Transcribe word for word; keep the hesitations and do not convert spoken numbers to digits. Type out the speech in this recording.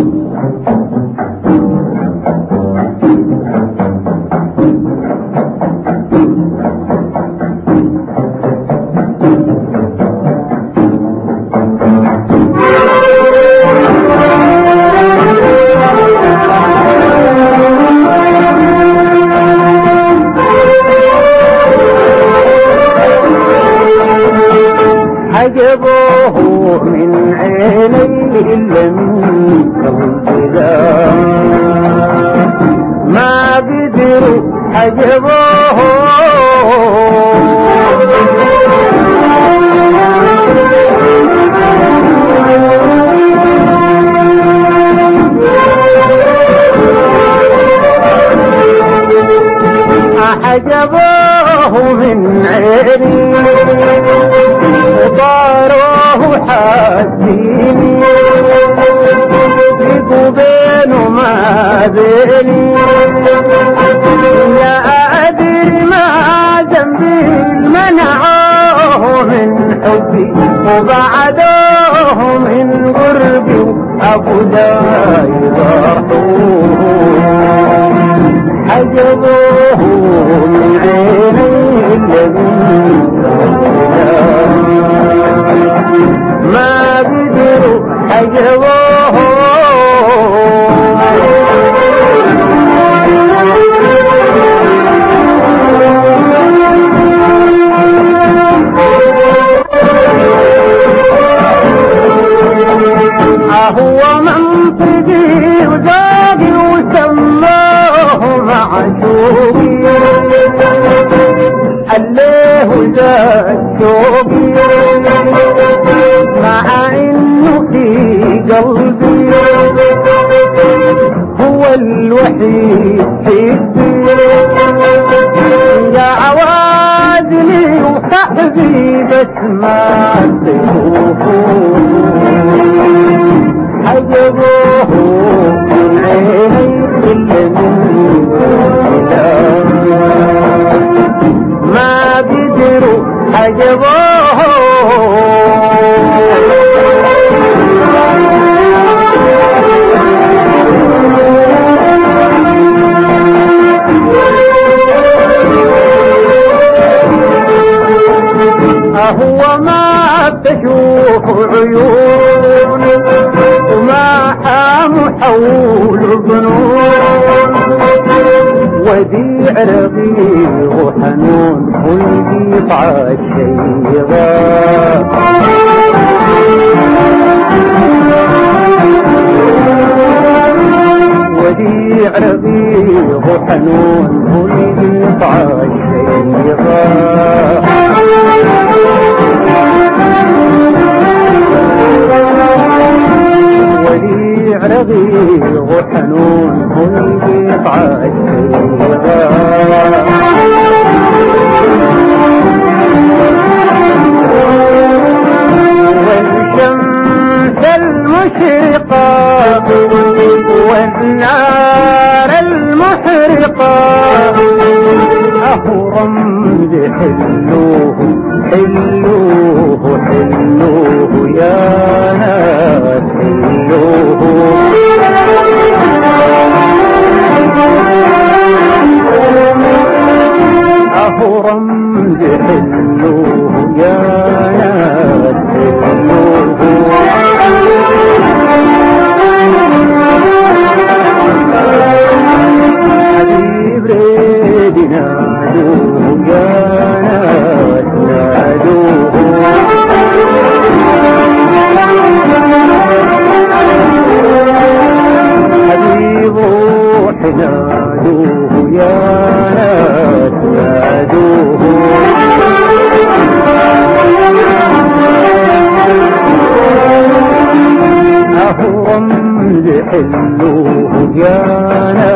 حجبوه من عينيه اليمين ما قدروا حجبوه حجبوه من عينيه وطاروه حاسيني يقوا بينه ما بيني لا أدري ما ذنبي منعوه من حبي وبعدوه من قربي وأبو داير حجبوه من عيني اليمين ما قدروا حجبوه هو منطقي وزاقي وسموه معشوقي عليه ذاك شوقي مع انه في قلبي هو الوحيد حبي يا عوازلي وصحبي بس ما تشوفوه حجبوه من عيني اليمين ما قدروا حجبوه هو ما تشوف عيون وما حام حول ظنون وديع رقيق وحنون والقطع الشيغاء وديع رقيق وحنون والقطع الشيغاء وديع رقيق وحنون والقطع الشيغاء والشمس المشرقة والنار المحرقة أهو رمز حلوه حلوه حلوه يا ناس حلوه أهو رمز حلوه يا ناس حلوه حبيب ريدي نادوه يا ناس نادوه حبيب روحي نادوه يا ناس نادوه أهو رمز حلوه يا ناس